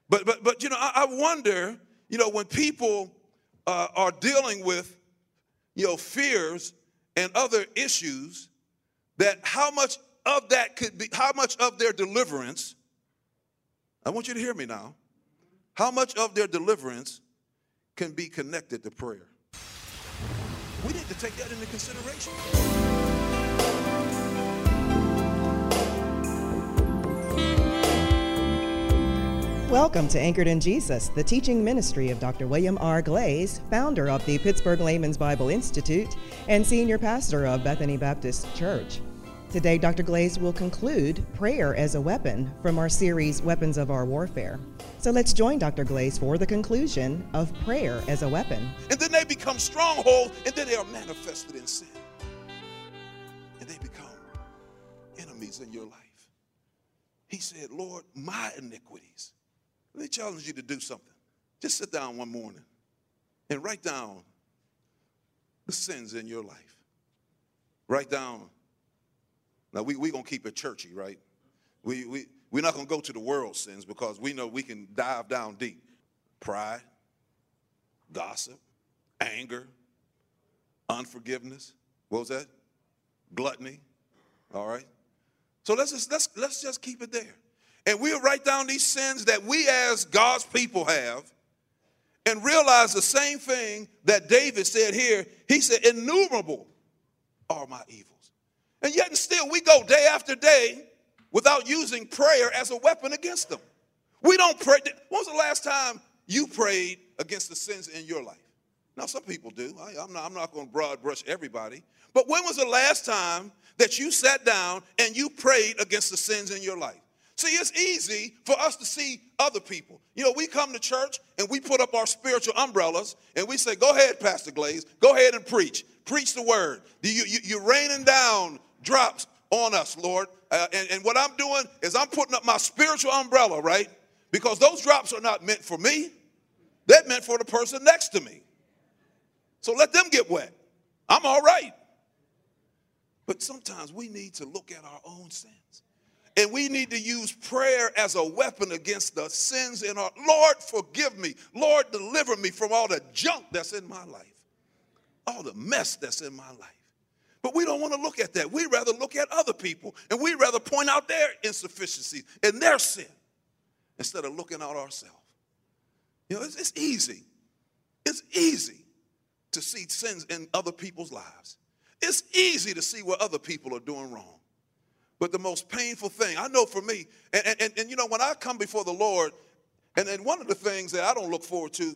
But I wonder, when people are dealing with, fears and other issues, that how much of that could be, how much of their deliverance, I want you to hear me now, how much of their deliverance can be connected to prayer. We need to take that into consideration. Welcome to Anchored in Jesus, the teaching ministry of Dr. William R. Glaze, founder of the Pittsburgh Layman's Bible Institute and senior pastor of Bethany Baptist Church. Today, Dr. Glaze will conclude Prayer as a Weapon from our series, Weapons of Our Warfare. So let's join Dr. Glaze for the conclusion of Prayer as a Weapon. And then they become strongholds, and then they are manifested in sin. And they become enemies in your life. He said, Lord, my iniquities. Let me challenge you to do something. Just sit down one morning and write down the sins in your life. Write down. Now, we're going to keep it churchy, right? We're not going to go to the world sins because we know we can dive down deep. Pride, gossip, anger, unforgiveness. What was that? Gluttony. All right? So let's just keep it there. And we'll write down these sins that we as God's people have and realize the same thing that David said here. He said, innumerable are my evils. And yet and still we go day after day without using prayer as a weapon against them. We don't pray. When was the last time you prayed against the sins in your life? Now, some people do. I'm not going to broad brush everybody. But when was the last time that you sat down and you prayed against the sins in your life? See, it's easy for us to see other people. We come to church and we put up our spiritual umbrellas and we say, go ahead, Pastor Glaze, go ahead and preach. Preach the word. You're raining down drops on us, Lord. And what I'm doing is I'm putting up my spiritual umbrella, right? Because those drops are not meant for me. They're meant for the person next to me. So let them get wet. I'm all right. But sometimes we need to look at our own sins. And we need to use prayer as a weapon against the sins in our, Lord, forgive me. Lord, deliver me from all the junk that's in my life. All the mess that's in my life. But we don't want to look at that. We'd rather look at other people. And we'd rather point out their insufficiencies and their sin instead of looking at ourselves. It's easy. It's easy to see sins in other people's lives. It's easy to see what other people are doing wrong. But the most painful thing, I know for me, and when I come before the Lord, and one of the things that I don't look forward to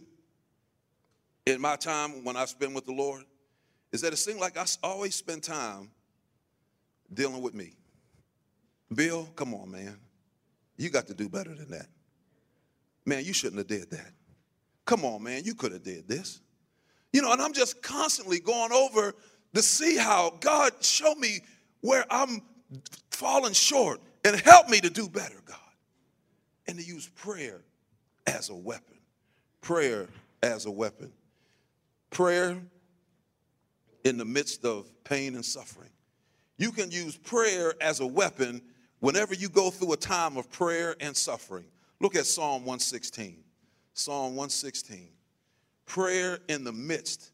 in my time when I spend with the Lord is that it seems like I always spend time dealing with me. Bill, come on, man. You got to do better than that. Man, you shouldn't have did that. Come on, man, you could have did this. And I'm just constantly going over to see how God show me where I'm falling short and help me to do better, God. And to use prayer as a weapon. Prayer as a weapon. Prayer in the midst of pain and suffering. You can use prayer as a weapon whenever you go through a time of prayer and suffering. Look at Psalm 116. Psalm 116. Prayer in the midst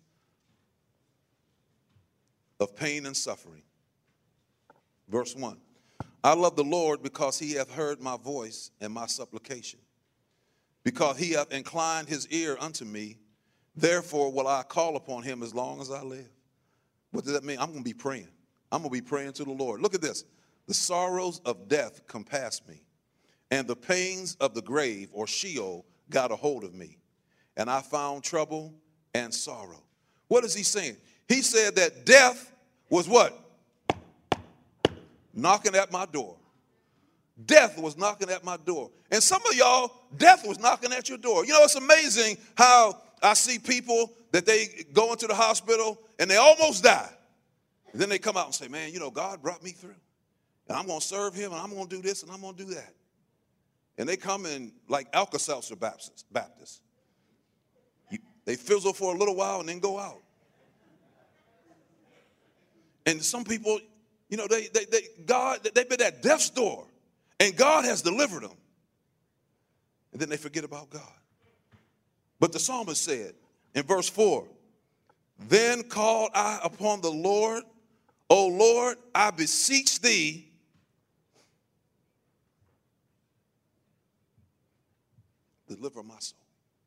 of pain and suffering. Verse 1. I love the Lord because he hath heard my voice and my supplication. Because he hath inclined his ear unto me, therefore will I call upon him as long as I live. What does that mean? I'm going to be praying. I'm going to be praying to the Lord. Look at this. The sorrows of death compassed me, and the pains of the grave or Sheol got a hold of me. And I found trouble and sorrow. What is he saying? He said that death was what? Knocking at my door. Death was knocking at my door. And some of y'all, death was knocking at your door. It's amazing how I see people that they go into the hospital and they almost die. And then they come out and say, man, God brought me through. And I'm going to serve him and I'm going to do this and I'm going to do that. And they come in like Alka-Seltzer Baptists. They fizzle for a little while and then go out. And some people, they've been at death's door, and God has delivered them. And then they forget about God. But the psalmist said in verse 4, then called I upon the Lord, O Lord, I beseech thee, deliver my soul.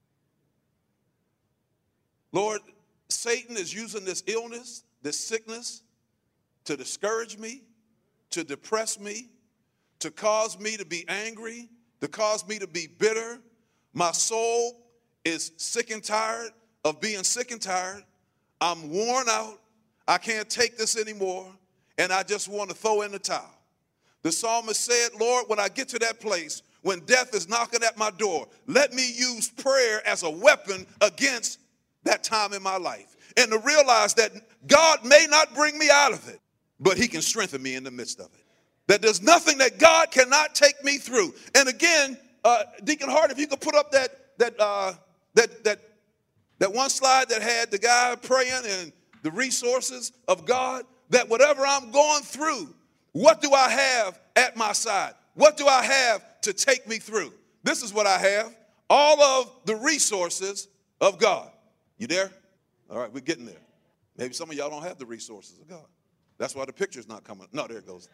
Lord, Satan is using this illness, this sickness, to discourage me, to depress me, to cause me to be angry, to cause me to be bitter. My soul is sick and tired of being sick and tired. I'm worn out. I can't take this anymore, and I just want to throw in the towel. The psalmist said, Lord, when I get to that place, when death is knocking at my door, let me use prayer as a weapon against that time in my life. And to realize that God may not bring me out of it, but he can strengthen me in the midst of it. That there's nothing that God cannot take me through. And again, Deacon Hart, if you could put up that one slide that had the guy praying and the resources of God, that whatever I'm going through, what do I have at my side? What do I have to take me through? This is what I have, all of the resources of God. You there? All right, we're getting there. Maybe some of y'all don't have the resources of God. That's why the picture's not coming. No, there it goes.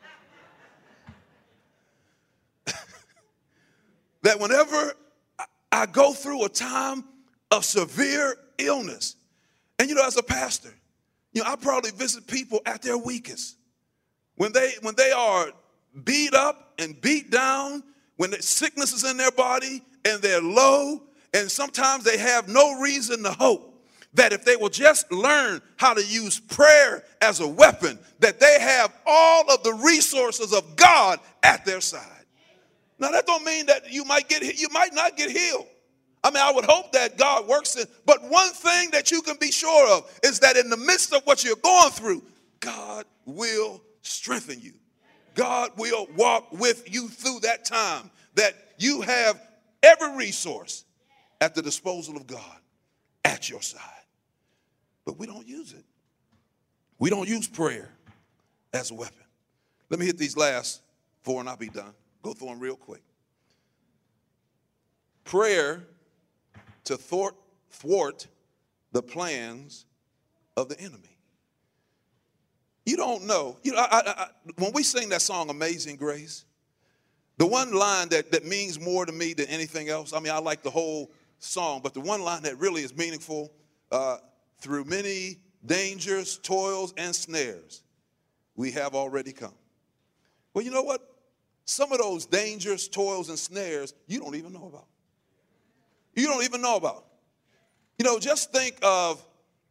That whenever I go through a time of severe illness, and as a pastor, I probably visit people at their weakest. When they are beat up and beat down, when the sickness is in their body and they're low, and sometimes they have no reason to hope that if they will just learn how to use prayer as a weapon, that they have all of the resources of God at their side. Now, that don't mean that you might not get healed. I mean, I would hope that God works in, but one thing that you can be sure of is that in the midst of what you're going through, God will strengthen you. God will walk with you through that time, that you have every resource at the disposal of God at your side. But we don't use it. We don't use prayer as a weapon. Let me hit these last 4 and I'll be done. Go through them real quick. Prayer to thwart the plans of the enemy. You don't know. When we sing that song, Amazing Grace, the one line that means more to me than anything else, I mean, I like the whole song, but the one line that really is meaningful, through many dangers, toils, and snares, we have already come. Well, you know what? Some of those dangers, toils, and snares, you don't even know about. You don't even know about. Just think of,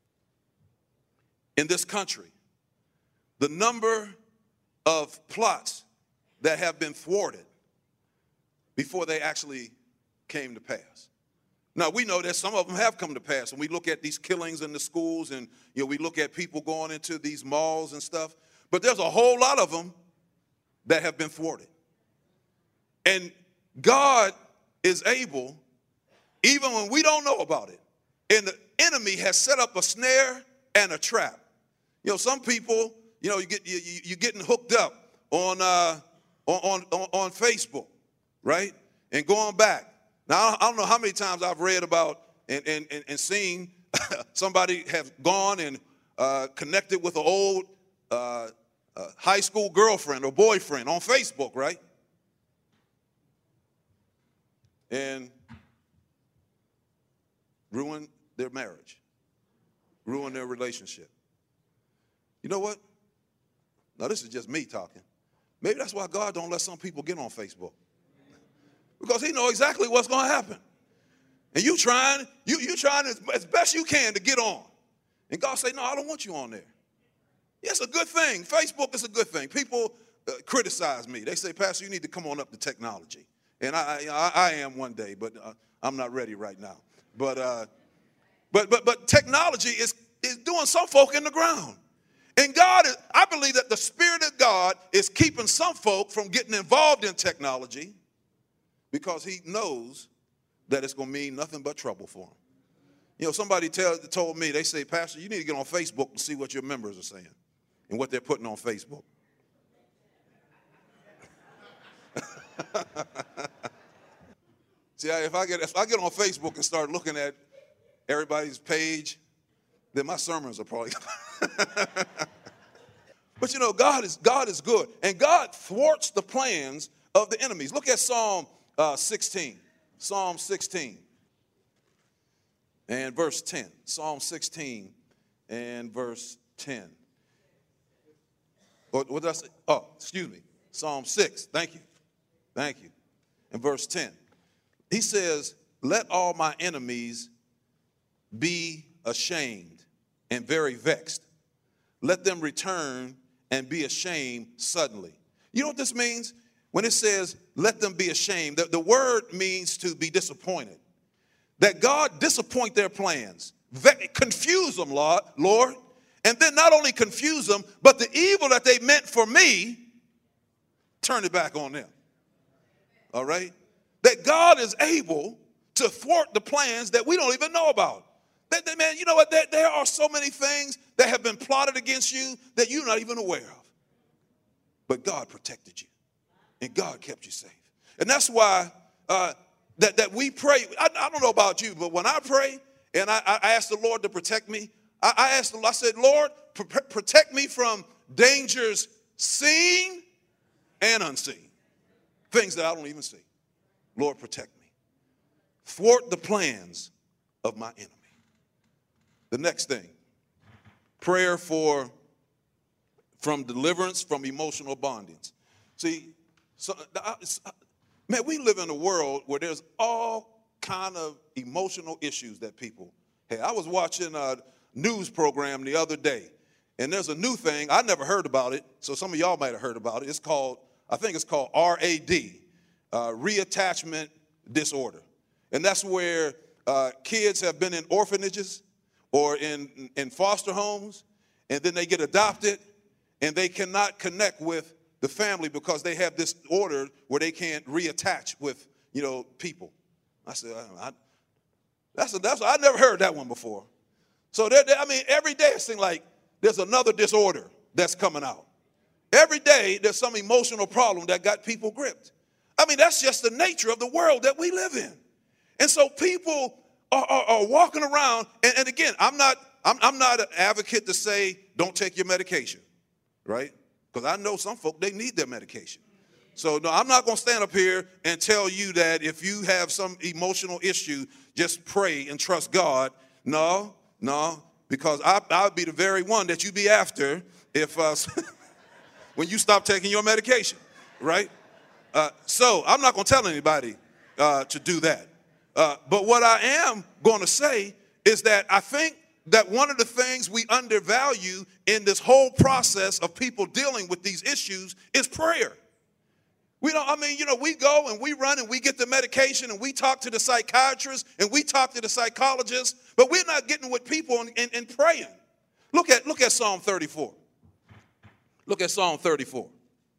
in this country, the number of plots that have been thwarted before they actually came to pass. Now, we know that some of them have come to pass, and we look at these killings in the schools, and we look at people going into these malls and stuff, but there's a whole lot of them that have been thwarted. And God is able, even when we don't know about it, and the enemy has set up a snare and a trap. Some people, you're getting hooked up on Facebook, right? And going back. Now, I don't know how many times I've read about and seen somebody have gone and connected with an old high school girlfriend or boyfriend on Facebook, right? And ruin their marriage, ruin their relationship. You know what? Now, this is just me talking. Maybe that's why God don't let some people get on Facebook. Because he knows exactly what's going to happen. And you trying as best you can to get on. And God say, no, I don't want you on there. Yeah, it's a good thing. Facebook is a good thing. People criticize me. They say, Pastor, you need to come on up to technology. And I am one day, but I'm not ready right now. But technology is doing some folk in the ground. And I believe that the Spirit of God is keeping some folk from getting involved in technology because he knows that it's going to mean nothing but trouble for them. Somebody told me, they say, Pastor, you need to get on Facebook and see what your members are saying and what they're putting on Facebook. See, if I get on Facebook and start looking at everybody's page, then my sermons are probably. But you know, God is good, and God thwarts the plans of the enemies. Look at Psalm 16. Psalm 16 and verse 10. Psalm 16 and verse 10. What did I say? Oh, excuse me. Psalm 6. Thank you. Thank you. And verse 10. He says, let all my enemies be ashamed and very vexed. Let them return and be ashamed suddenly. You know what this means? When it says, let them be ashamed, the word means to be disappointed. That God disappoint their plans, confuse them, Lord, and then not only confuse them, but the evil that they meant for me, turn it back on them. All right? That God is able to thwart the plans that we don't even know about. Man, you know what? There are so many things that have been plotted against you that you're not even aware of. But God protected you, and God kept you safe. And that's why that we pray. I don't know about you, but when I pray and I ask the Lord to protect me, I said, Lord, protect me from dangers seen and unseen, things that I don't even see. Lord, protect me. Thwart the plans of my enemy. The next thing, prayer from deliverance from emotional bondage. See, man, we live in a world where there's all kind of emotional issues that people have. I was watching a news program the other day, and there's a new thing. I never heard about it, so some of y'all might have heard about it. I think it's called RAD, reattachment disorder. And that's where kids have been in orphanages or in foster homes, and then they get adopted, and they cannot connect with the family because they have this order where they can't reattach with, people. I said, I never heard that one before. So, every day it seems like there's another disorder that's coming out. Every day there's some emotional problem that got people gripped. That's just the nature of the world that we live in. And so people are walking around, and again, I'm not an advocate to say don't take your medication, right? Because I know some folk, they need their medication. So no, I'm not going to stand up here and tell you that if you have some emotional issue, just pray and trust God. No, because I'll be the very one that you be after if when you stop taking your medication, right? So I'm not going to tell anybody to do that. But what I am going to say is that I think that one of the things we undervalue in this whole process of people dealing with these issues is prayer. We go and we run and we get the medication and we talk to the psychiatrist and we talk to the psychologist, but we're not getting with people and praying. Look at Psalm 34. Look at Psalm 34.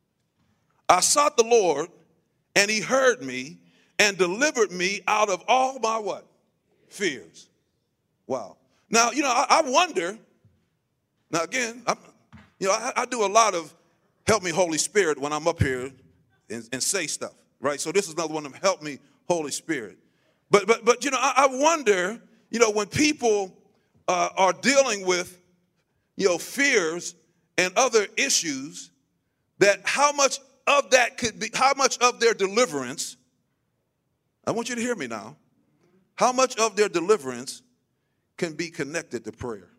I sought the Lord, and he heard me and delivered me out of all my what? Fears. Wow. Now, I wonder, now again, I do a lot of help me Holy Spirit when I'm up here and say stuff, right? So this is another one of them, help me Holy Spirit. But I wonder, when people are dealing with, fears and other issues, that how much of that could be, how much of their deliverance, I want you to hear me now, how much of their deliverance can be connected to prayer.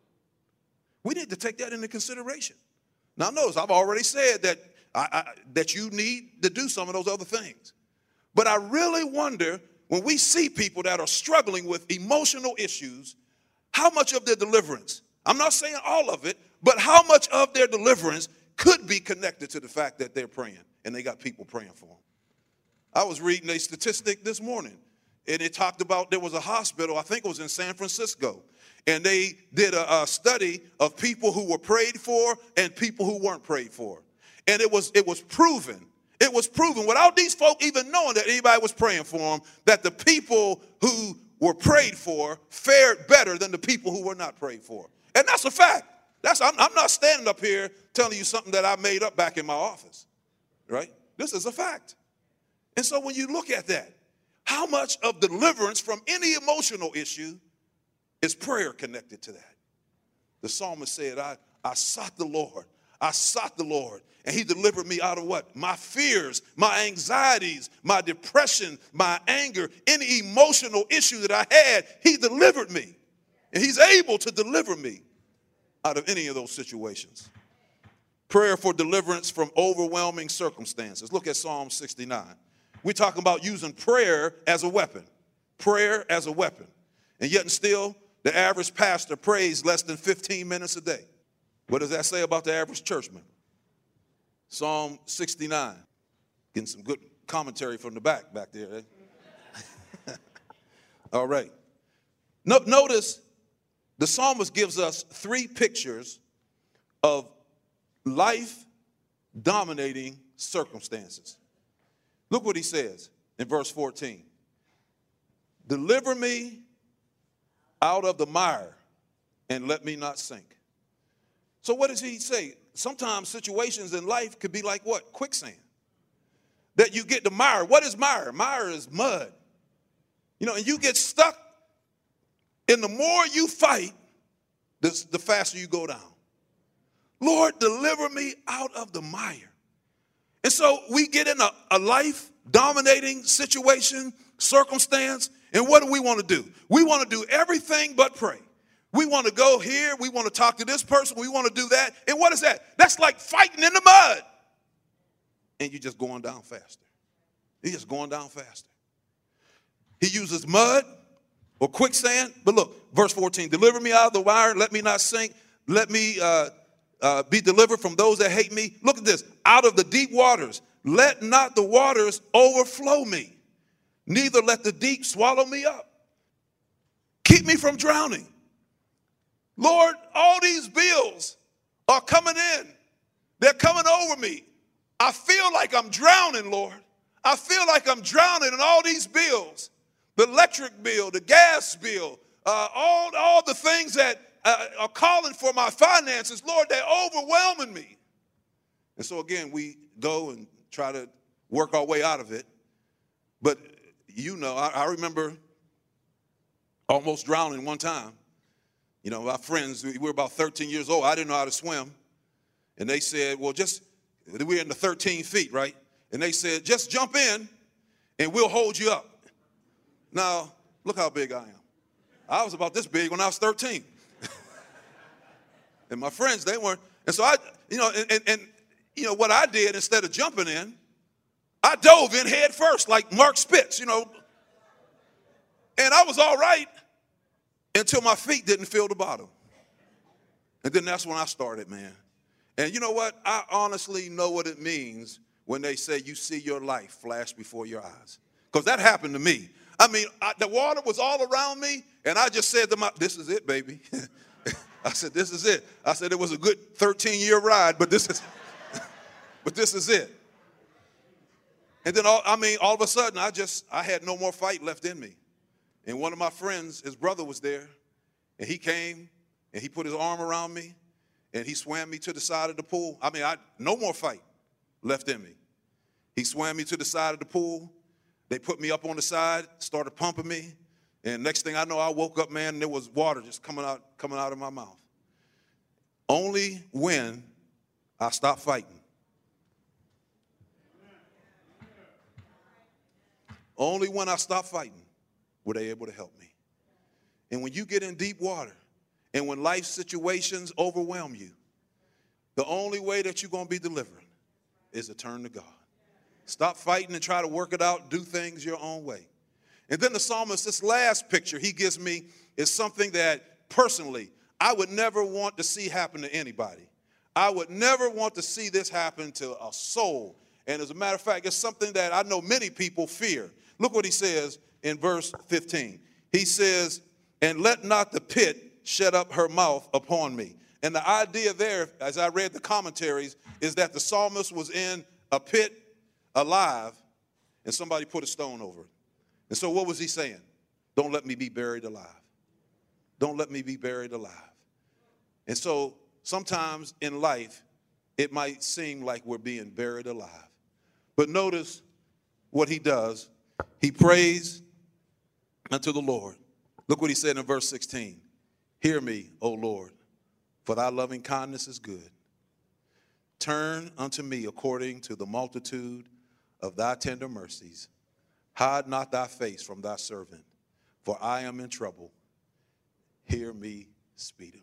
We need to take that into consideration. Now notice, I've already said that that you need to do some of those other things. But I really wonder, when we see people that are struggling with emotional issues, how much of their deliverance, I'm not saying all of it, but how much of their deliverance could be connected to the fact that they're praying and they got people praying for them. I was reading a statistic this morning, and it talked about there was a hospital, I think it was in San Francisco, and they did a study of people who were prayed for and people who weren't prayed for. And it was proven without these folk even knowing that anybody was praying for them, that the people who were prayed for fared better than the people who were not prayed for. And that's a fact. I'm not standing up here telling you something that I made up back in my office, right? This is a fact. And so when you look at that, How much of deliverance from any emotional issue is prayer connected to that? The psalmist said, I sought the Lord. I sought the Lord, and he delivered me out of what? My fears, my anxieties, my depression, my anger, any emotional issue that I had, he delivered me. And he's able to deliver me out of any of those situations. Prayer for deliverance from overwhelming circumstances. Look at Psalm 69. We're talking about using prayer as a weapon. Prayer as a weapon. And yet and still, the average pastor prays less than 15 minutes a day. What does that say about the average church member? Psalm 69. Getting some good commentary from the back there. Eh? All right. Notice the psalmist gives us three pictures of life-dominating circumstances. Look what he says in verse 14. Deliver me out of the mire and let me not sink. So what does he say? Sometimes situations in life could be like what? Quicksand. That you get the mire. What is mire? Mire is mud. And you get stuck. And the more you fight, the faster you go down. Lord, deliver me out of the mire. And so we get in a life-dominating situation, circumstance, and what do we want to do? We want to do everything but pray. We want to go here. We want to talk to this person. We want to do that. And what is that? That's like fighting in the mud. And you're just going down faster. You're just going down faster. He uses mud or quicksand. But look, verse 14, deliver me out of the mire. Let me not sink. Let me be delivered from those that hate me. Look at this. Out of the deep waters. Let not the waters overflow me. Neither let the deep swallow me up. Keep me from drowning. Lord, all these bills are coming in. They're coming over me. I feel like I'm drowning, Lord. I feel like I'm drowning in all these bills. The electric bill, the gas bill, all the things that are calling for my finances, Lord, they're overwhelming me. And so again, we go and try to work our way out of it. But I remember almost drowning one time. My friends, we were about 13 years old. I didn't know how to swim. And they said, well, we're in the 13 feet, right? And they said, just jump in and we'll hold you up. Now, look how big I am. I was about this big when I was 13. And my friends, they weren't. And so what I did instead of jumping in, I dove in head first like Mark Spitz, And I was all right until my feet didn't feel the bottom. And then that's when I started, man. And you know what? I honestly know what it means when they say you see your life flash before your eyes. Because that happened to me. The water was all around me, and I just said to this is it, baby. I said, this is it. I said it was a good 13-year ride, but this is it. And then, all of a sudden, I had no more fight left in me. And one of my friends, his brother was there, and he came, and he put his arm around me, and he swam me to the side of the pool. No more fight left in me. He swam me to the side of the pool. They put me up on the side, started pumping me, and next thing I know, I woke up, man, and there was water just coming out of my mouth. Only when I stopped fighting. Only when I stopped fighting were they able to help me. And when you get in deep water and when life situations overwhelm you, the only way that you're going to be delivered is to turn to God. Stop fighting and try to work it out. Do things your own way. And then the psalmist, this last picture he gives me is something that personally I would never want to see happen to anybody. I would never want to see this happen to a soul. And as a matter of fact, it's something that I know many people fear. Look what he says in verse 15. He says, and let not the pit shut up her mouth upon me. And the idea there, as I read the commentaries, is that the psalmist was in a pit alive, and somebody put a stone over it. And so what was he saying? Don't let me be buried alive. Don't let me be buried alive. And so sometimes in life, it might seem like we're being buried alive. But notice what he does. He prays unto the Lord. Look what he said in verse 16. Hear me, O Lord, for thy loving kindness is good. Turn unto me according to the multitude of thy tender mercies. Hide not thy face from thy servant, for I am in trouble. Hear me speedily.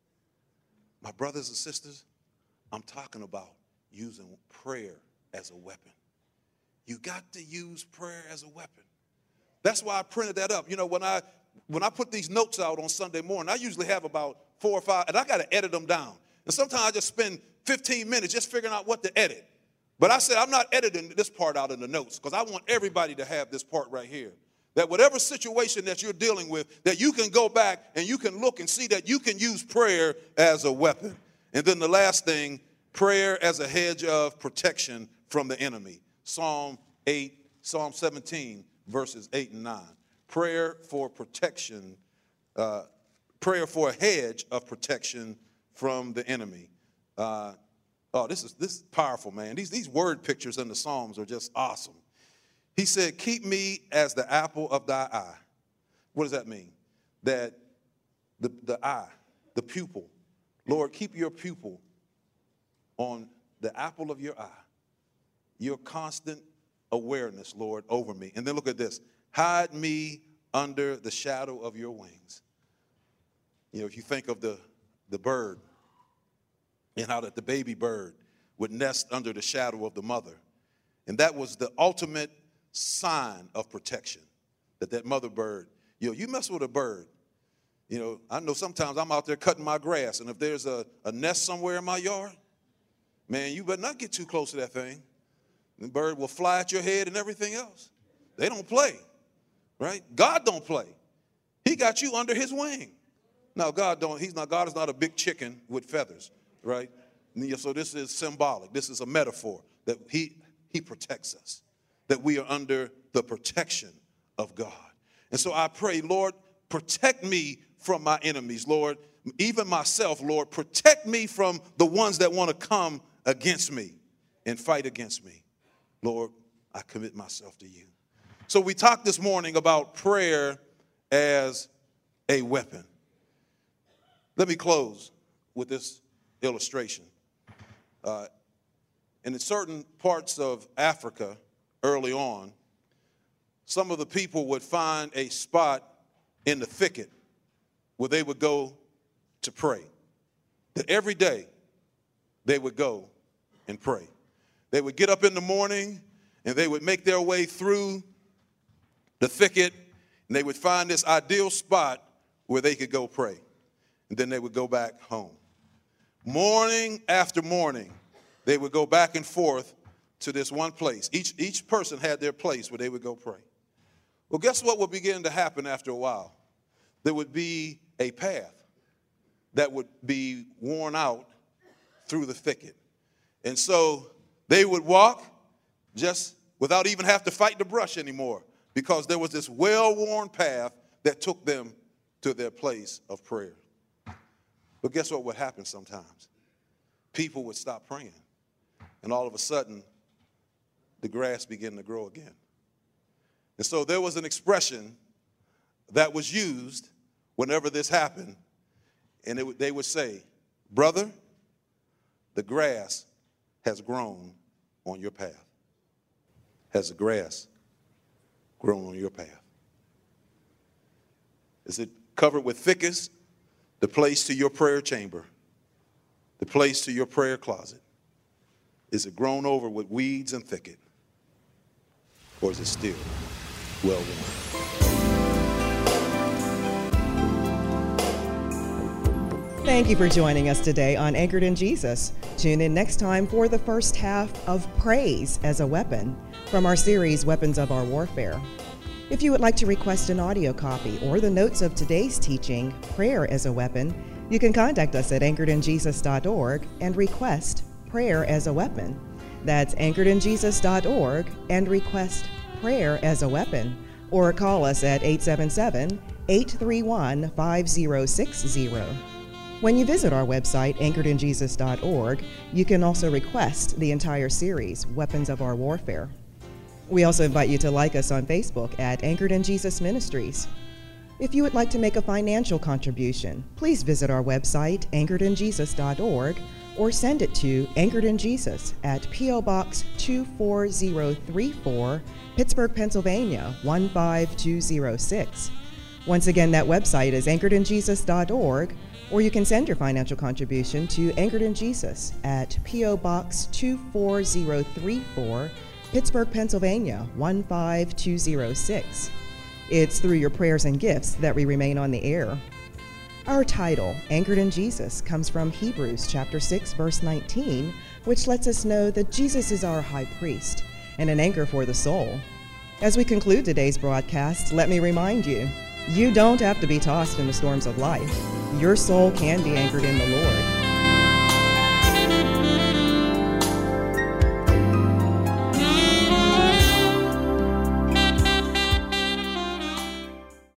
My brothers and sisters, I'm talking about using prayer as a weapon. You got to use prayer as a weapon. That's why I printed that up. You know, when I put these notes out on Sunday morning, I usually have about 4 or 5, and I got to edit them down. And sometimes I just spend 15 minutes just figuring out what to edit. But I said, I'm not editing this part out in the notes because I want everybody to have this part right here. That whatever situation that you're dealing with, that you can go back and you can look and see that you can use prayer as a weapon. And then the last thing, prayer as a hedge of protection from the enemy. Psalm 17, verses 8 and 9. Prayer for protection, prayer for a hedge of protection from the enemy. This is powerful, man. These word pictures in the Psalms are just awesome. He said, keep me as the apple of thy eye. What does that mean? That the eye, the pupil. Lord, keep your pupil on the apple of your eye. Your constant awareness, Lord, over me. And then look at this. Hide me under the shadow of your wings. You know, if you think of the bird and how that the baby bird would nest under the shadow of the mother. And that was the ultimate sign of protection, that mother bird, you mess with a bird. I know sometimes I'm out there cutting my grass, and if there's a nest somewhere in my yard, man, you better not get too close to that thing. The bird will fly at your head and everything else. They don't play, right? God don't play. He got you under his wing. Now, God is not a big chicken with feathers, right? So this is symbolic. This is a metaphor that he protects us, that we are under the protection of God. And so I pray, Lord, protect me from my enemies, Lord, even myself, Lord, protect me from the ones that want to come against me and fight against me. Lord, I commit myself to you. So we talked this morning about prayer as a weapon. Let me close with this illustration. In certain parts of Africa early on, some of the people would find a spot in the thicket where they would go to pray. That every day they would go and pray. They would get up in the morning and they would make their way through the thicket and they would find this ideal spot where they could go pray. And then they would go back home. Morning after morning, they would go back and forth to this one place. Each person had their place where they would go pray. Well, guess what would begin to happen after a while? There would be a path that would be worn out through the thicket. And so they would walk just without even have to fight the brush anymore because there was this well-worn path that took them to their place of prayer. But guess what would happen sometimes? People would stop praying. And all of a sudden, the grass began to grow again. And so there was an expression that was used whenever this happened. And they would say, brother, the grass has grown on your path. Has the grass grown on your path? Is it covered with thickets? The place to your prayer chamber, the place to your prayer closet? Is it grown over with weeds and thicket? Or is it still well-worn? Thank you for joining us today on Anchored in Jesus. Tune in next time for the first half of Praise as a Weapon from our series, Weapons of Our Warfare. If you would like to request an audio copy or the notes of today's teaching, Prayer as a Weapon, you can contact us at anchoredinjesus.org and request Prayer as a Weapon. That's anchoredinjesus.org and request Prayer as a Weapon, or call us at 877-831-5060. When you visit our website, anchoredinjesus.org, you can also request the entire series, Weapons of Our Warfare. We also invite you to like us on Facebook at Anchored in Jesus Ministries. If you would like to make a financial contribution, please visit our website, anchoredinjesus.org, or send it to Anchored in Jesus at P.O. Box 24034, Pittsburgh, Pennsylvania 15206. Once again, that website is anchoredinjesus.org, or you can send your financial contribution to Anchored in Jesus at P.O. Box 24034, Pittsburgh, Pennsylvania 15206. It's through your prayers and gifts that we remain on the air. Our title, Anchored in Jesus, comes from Hebrews chapter 6, verse 19, which lets us know that Jesus is our high priest and an anchor for the soul. As we conclude today's broadcast, let me remind you, you don't have to be tossed in the storms of life. Your soul can be anchored in the Lord.